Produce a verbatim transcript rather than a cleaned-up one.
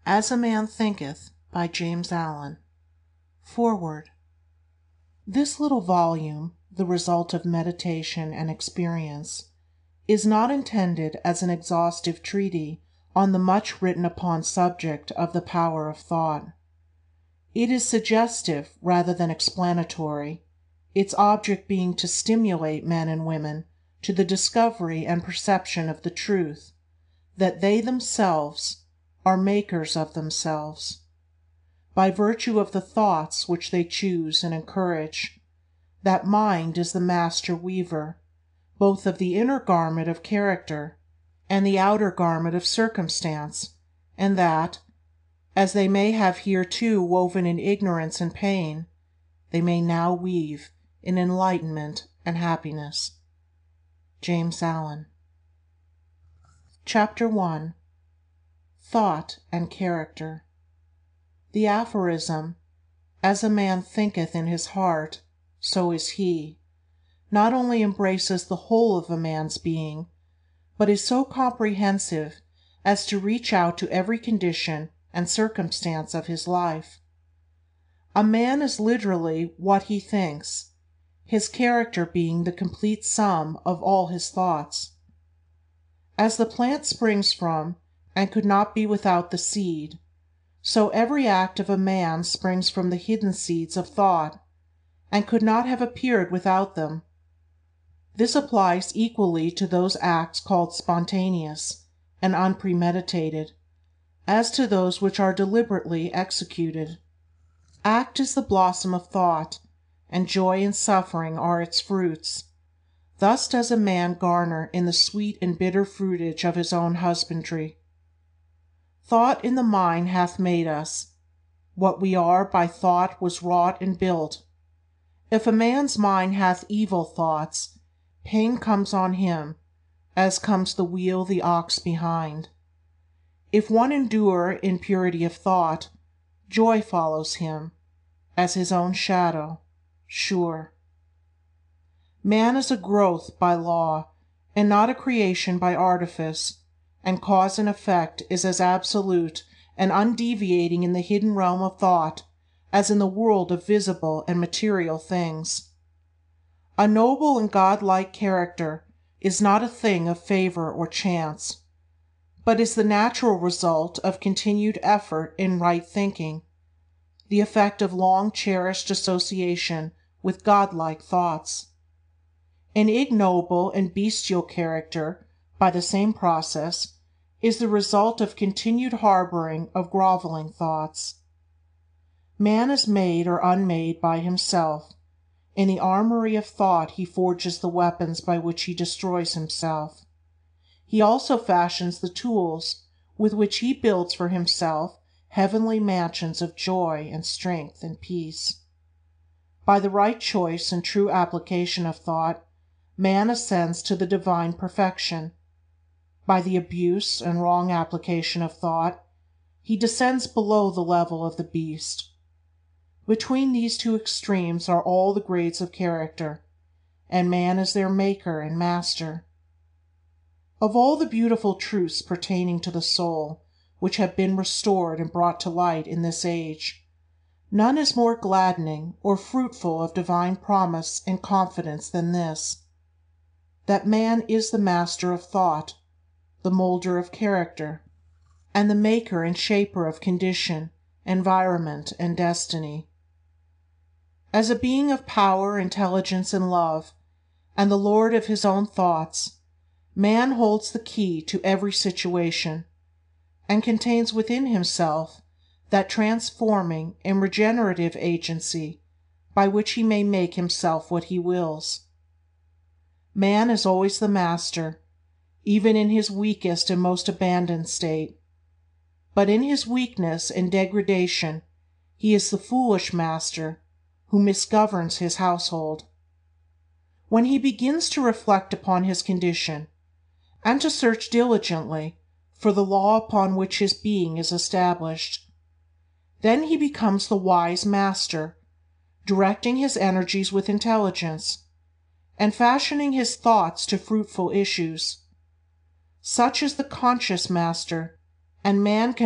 As a Man Thinketh by James Allen. Foreword. This little volume, the result of meditation and experience, is not intended as an exhaustive treatise on the much written upon subject of the power of thought. It is suggestive rather than explanatory, its object being to stimulate men and women to the discovery and perception of the truth, that they themselves are makers of themselves, by virtue of the thoughts which they choose and encourage, that mind is the master weaver, both of the inner garment of character and the outer garment of circumstance, and that, as they may have hereto woven in ignorance and pain, they may now weave in enlightenment and happiness. James Allen. Chapter one. Thought and Character. The aphorism, "As a man thinketh in his heart, so is he," not only embraces the whole of a man's being, but is so comprehensive as to reach out to every condition and circumstance of his life. A man is literally what he thinks, his character being the complete sum of all his thoughts. As the plant springs from and could not be without the seed, so every act of a man springs from the hidden seeds of thought, and could not have appeared without them. This applies equally to those acts called spontaneous and unpremeditated, as to those which are deliberately executed. Act is the blossom of thought, and joy and suffering are its fruits. Thus does a man garner in the sweet and bitter fruitage of his own husbandry. Thought in the mind hath made us. What we are by thought was wrought and built. If a man's mind hath evil thoughts, pain comes on him, as comes the wheel the ox behind. If one endure in purity of thought, joy follows him, as his own shadow, sure. Man is a growth by law, and not a creation by artifice, and cause and effect is as absolute and undeviating in the hidden realm of thought as in the world of visible and material things. A noble and godlike character is not a thing of favor or chance, but is the natural result of continued effort in right thinking, the effect of long-cherished association with godlike thoughts. An ignoble and bestial character, by the same process, is the result of continued harboring of groveling thoughts. Man is made or unmade by himself. In the armory of thought he forges the weapons by which he destroys himself. He also fashions the tools with which he builds for himself heavenly mansions of joy and strength and peace. By the right choice and true application of thought, man ascends to the divine perfection. By the abuse and wrong application of thought, he descends below the level of the beast. Between these two extremes are all the grades of character, and man is their maker and master. Of all the beautiful truths pertaining to the soul, which have been restored and brought to light in this age, none is more gladdening or fruitful of divine promise and confidence than this, that man is the master of thought, the molder of character, and the maker and shaper of condition, environment, and destiny. As a being of power, intelligence, and love, and the lord of his own thoughts, man holds the key to every situation, and contains within himself that transforming and regenerative agency by which he may make himself what he wills. Man is always the master, even in his weakest and most abandoned state. But in his weakness and degradation he is the foolish master who misgoverns his household. When he begins to reflect upon his condition, and to search diligently for the law upon which his being is established, then he becomes the wise master, directing his energies with intelligence, and fashioning his thoughts to fruitful issues. Such is the conscious master, and man can